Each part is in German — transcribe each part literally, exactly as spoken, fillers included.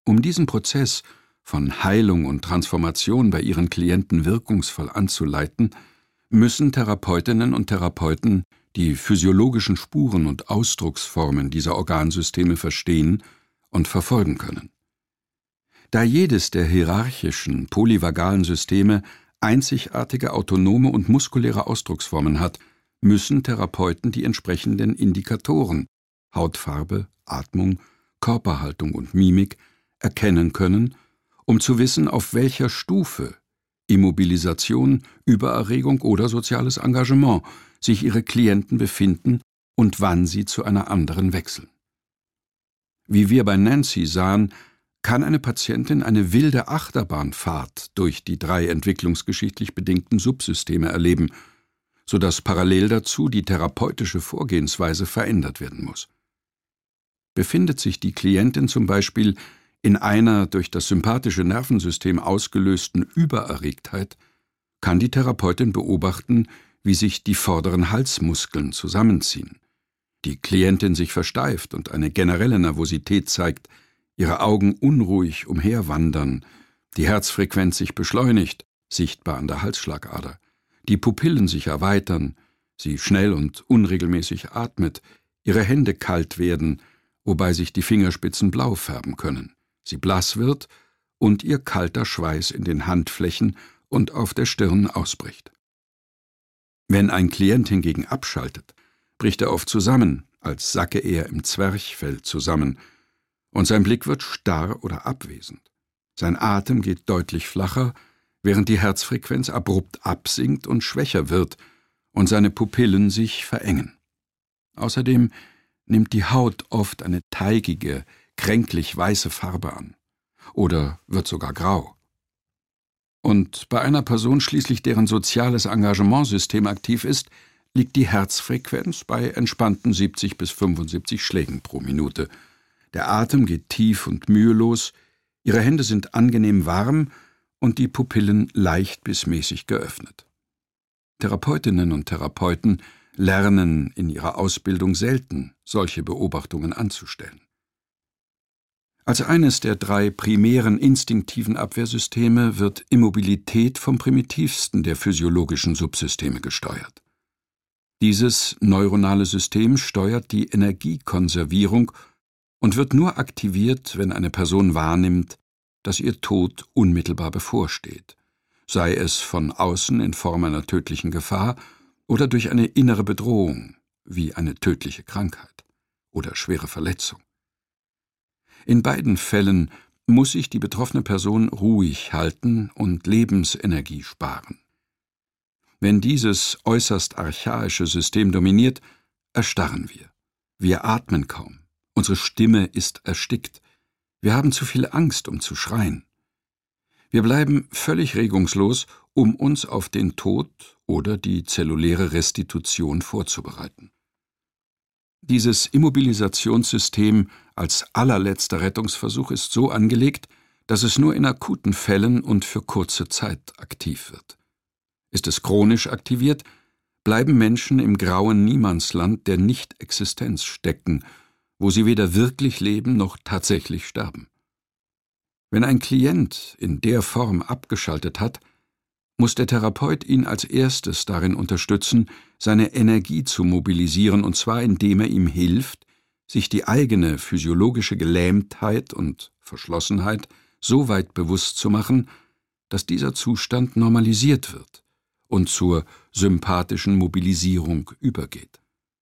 Um diesen Prozess von Heilung und Transformation bei ihren Klienten wirkungsvoll anzuleiten, müssen Therapeutinnen und Therapeuten die physiologischen Spuren und Ausdrucksformen dieser Organsysteme verstehen und verfolgen können. Da jedes der hierarchischen, polyvagalen Systeme einzigartige autonome und muskuläre Ausdrucksformen hat, müssen Therapeuten die entsprechenden Indikatoren Hautfarbe, Atmung, Körperhaltung und Mimik erkennen können, um zu wissen, auf welcher Stufe Immobilisation, Übererregung oder soziales Engagement sich ihre Klienten befinden und wann sie zu einer anderen wechseln. Wie wir bei Nancy sahen, kann eine Patientin eine wilde Achterbahnfahrt durch die drei entwicklungsgeschichtlich bedingten Subsysteme erleben, sodass parallel dazu die therapeutische Vorgehensweise verändert werden muss. Befindet sich die Klientin zum Beispiel in einer durch das sympathische Nervensystem ausgelösten Übererregtheit, kann die Therapeutin beobachten, wie sich die vorderen Halsmuskeln zusammenziehen, die Klientin sich versteift und eine generelle Nervosität zeigt, ihre Augen unruhig umherwandern, die Herzfrequenz sich beschleunigt, sichtbar an der Halsschlagader, die Pupillen sich erweitern, sie schnell und unregelmäßig atmet, ihre Hände kalt werden, wobei sich die Fingerspitzen blau färben können, sie blass wird und ihr kalter Schweiß in den Handflächen und auf der Stirn ausbricht. Wenn ein Klient hingegen abschaltet, bricht er oft zusammen, als sacke er im Zwerchfell zusammen, und sein Blick wird starr oder abwesend. Sein Atem geht deutlich flacher, während die Herzfrequenz abrupt absinkt und schwächer wird und seine Pupillen sich verengen. Außerdem nimmt die Haut oft eine teigige, kränklich weiße Farbe an oder wird sogar grau. Und bei einer Person schließlich, deren soziales Engagementsystem aktiv ist, liegt die Herzfrequenz bei entspannten siebzig bis fünfundsiebzig Schlägen pro Minute. Der Atem geht tief und mühelos, ihre Hände sind angenehm warm und die Pupillen leicht bis mäßig geöffnet. Therapeutinnen und Therapeuten lernen in ihrer Ausbildung selten, solche Beobachtungen anzustellen. Als eines der drei primären instinktiven Abwehrsysteme wird Immobilität vom primitivsten der physiologischen Subsysteme gesteuert. Dieses neuronale System steuert die Energiekonservierung und wird nur aktiviert, wenn eine Person wahrnimmt, dass ihr Tod unmittelbar bevorsteht, sei es von außen in Form einer tödlichen Gefahr oder durch eine innere Bedrohung, wie eine tödliche Krankheit oder schwere Verletzung. In beiden Fällen muss sich die betroffene Person ruhig halten und Lebensenergie sparen. Wenn dieses äußerst archaische System dominiert, erstarren wir. Wir atmen kaum. Unsere Stimme ist erstickt. Wir haben zu viel Angst, um zu schreien. Wir bleiben völlig regungslos, um uns auf den Tod oder die zelluläre Restitution vorzubereiten. Dieses Immobilisationssystem als allerletzter Rettungsversuch ist so angelegt, dass es nur in akuten Fällen und für kurze Zeit aktiv wird. Ist es chronisch aktiviert, bleiben Menschen im grauen Niemandsland der Nichtexistenz stecken, wo sie weder wirklich leben noch tatsächlich sterben. Wenn ein Klient in der Form abgeschaltet hat, muss der Therapeut ihn als erstes darin unterstützen, seine Energie zu mobilisieren, und zwar indem er ihm hilft, sich die eigene physiologische Gelähmtheit und Verschlossenheit so weit bewusst zu machen, dass dieser Zustand normalisiert wird und zur sympathischen Mobilisierung übergeht.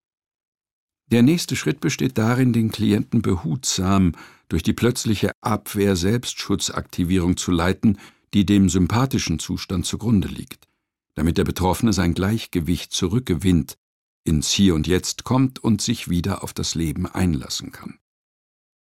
Der nächste Schritt besteht darin, den Klienten behutsam durch die plötzliche Abwehr-Selbstschutzaktivierung zu leiten, die dem sympathischen Zustand zugrunde liegt, damit der Betroffene sein Gleichgewicht zurückgewinnt, ins Hier und Jetzt kommt und sich wieder auf das Leben einlassen kann.